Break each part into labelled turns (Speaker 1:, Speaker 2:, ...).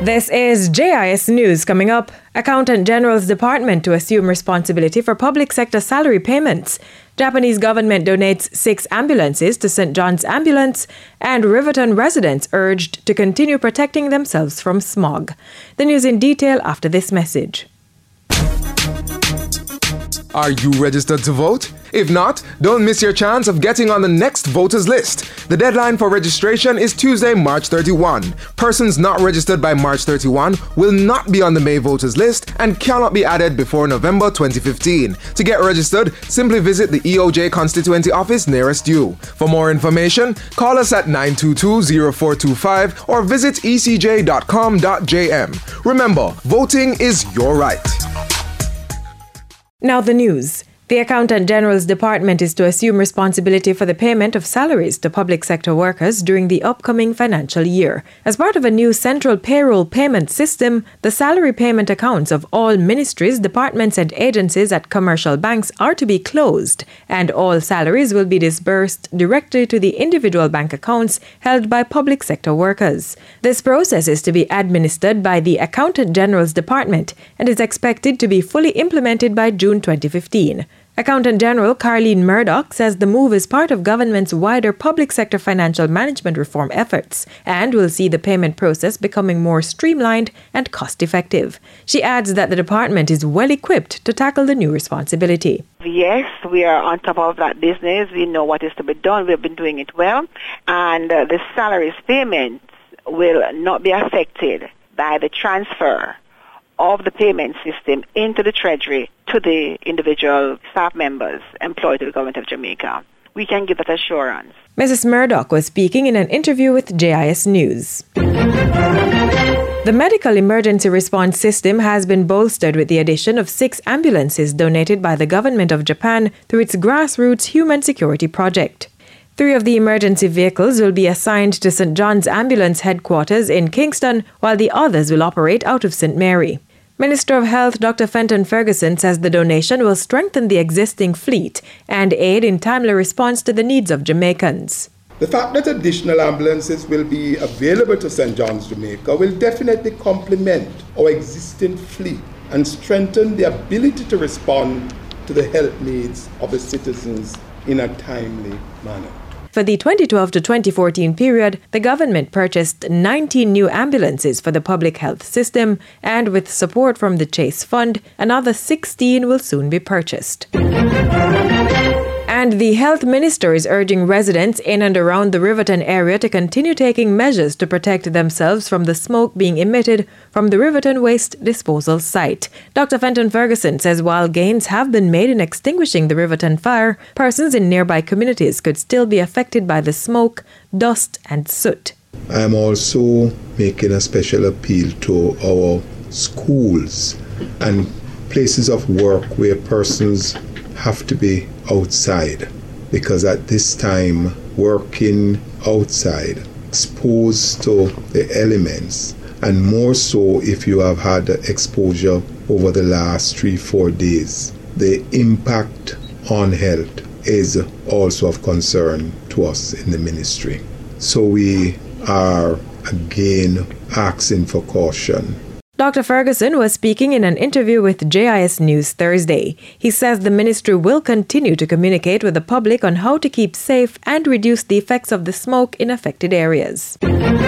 Speaker 1: This is JIS News. Coming up, Accountant General's Department to assume responsibility for public sector salary payments. Japanese government donates 6 ambulances to St. John's Ambulance, and Riverton residents urged to continue protecting themselves from smog. The news in detail after this message.
Speaker 2: Are you registered to vote? If not, don't miss your chance of getting on the next voters list. The deadline for registration is Tuesday, March 31. Persons not registered by March 31 will not be on the May voters list and cannot be added before November 2015. To get registered, simply visit the EOJ constituency office nearest you. For more information, call us at 922-0425 or visit ecj.com.jm. Remember, voting is your right.
Speaker 1: Now the news. The Accountant General's Department is to assume responsibility for the payment of salaries to public sector workers during the upcoming financial year. As part of a new central payroll payment system, the salary payment accounts of all ministries, departments, and agencies at commercial banks are to be closed, and all salaries will be disbursed directly to the individual bank accounts held by public sector workers. This process is to be administered by the Accountant General's Department and is expected to be fully implemented by June 2015. Accountant General Carleen Murdoch says the move is part of government's wider public sector financial management reform efforts and will see the payment process becoming more streamlined and cost-effective. She adds that the department is well equipped to tackle the new responsibility.
Speaker 3: Yes, we are on top of that business. We know what is to be done. We've been doing it well. And the salaries payments will not be affected by the transfer of the payment system into the Treasury to the individual staff members employed to the government of Jamaica. We can give that assurance.
Speaker 1: Mrs. Murdoch was speaking in an interview with JIS News. The medical emergency response system has been bolstered with the addition of 6 ambulances donated by the government of Japan through its grassroots human security project. 3 of the emergency vehicles will be assigned to St. John's Ambulance headquarters in Kingston, while the others will operate out of St. Mary. Minister of Health Dr. Fenton Ferguson says the donation will strengthen the existing fleet and aid in timely response to the needs of Jamaicans.
Speaker 4: The fact that additional ambulances will be available to St. John's, Jamaica will definitely complement our existing fleet and strengthen the ability to respond to the health needs of the citizens in a timely manner.
Speaker 1: For the 2012 to 2014 period, the government purchased 19 new ambulances for the public health system, and with support from the Chase Fund, another 16 will soon be purchased. And the health minister is urging residents in and around the Riverton area to continue taking measures to protect themselves from the smoke being emitted from the Riverton waste disposal site. Dr. Fenton Ferguson says while gains have been made in extinguishing the Riverton fire, persons in nearby communities could still be affected by the smoke, dust, and soot.
Speaker 5: I am also making a special appeal to our schools and places of work where persons have to be outside, because at this time working outside exposed to the elements, and more so if you have had exposure over the last 3-4 days, the impact on health is also of concern to us in the ministry. So we are again asking for caution.
Speaker 1: Dr. Ferguson was speaking in an interview with JIS News Thursday. He says the ministry will continue to communicate with the public on how to keep safe and reduce the effects of the smoke in affected areas.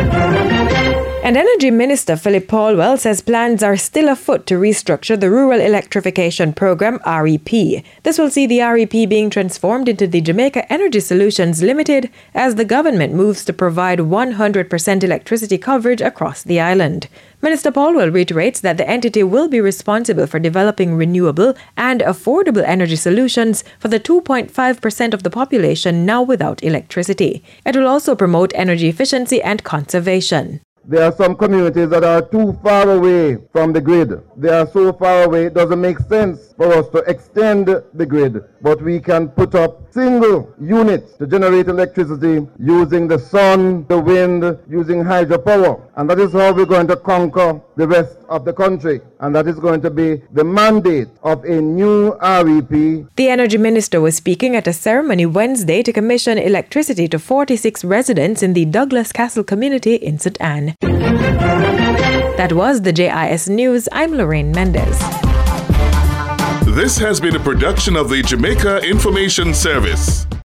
Speaker 1: And Energy Minister Philip Paulwell says plans are still afoot to restructure the Rural Electrification Program, REP. This will see the REP being transformed into the Jamaica Energy Solutions Limited as the government moves to provide 100% electricity coverage across the island. Minister Paulwell reiterates that the entity will be responsible for developing renewable and affordable energy solutions for the 2.5% of the population now without electricity. It will also promote energy efficiency and conservation.
Speaker 6: There are some communities that are too far away from the grid. They are so far away, it doesn't make sense for us to extend the grid. But we can put up single units to generate electricity using the sun, the wind, using hydropower. And that is how we're going to conquer the rest of the country. And that is going to be the mandate of a new REP.
Speaker 1: The Energy Minister was speaking at a ceremony Wednesday to commission electricity to 46 residents in the Douglas Castle community in St. Anne. That was the JIS News. I'm Lorraine Mendez.
Speaker 7: This has been a production of the Jamaica Information Service.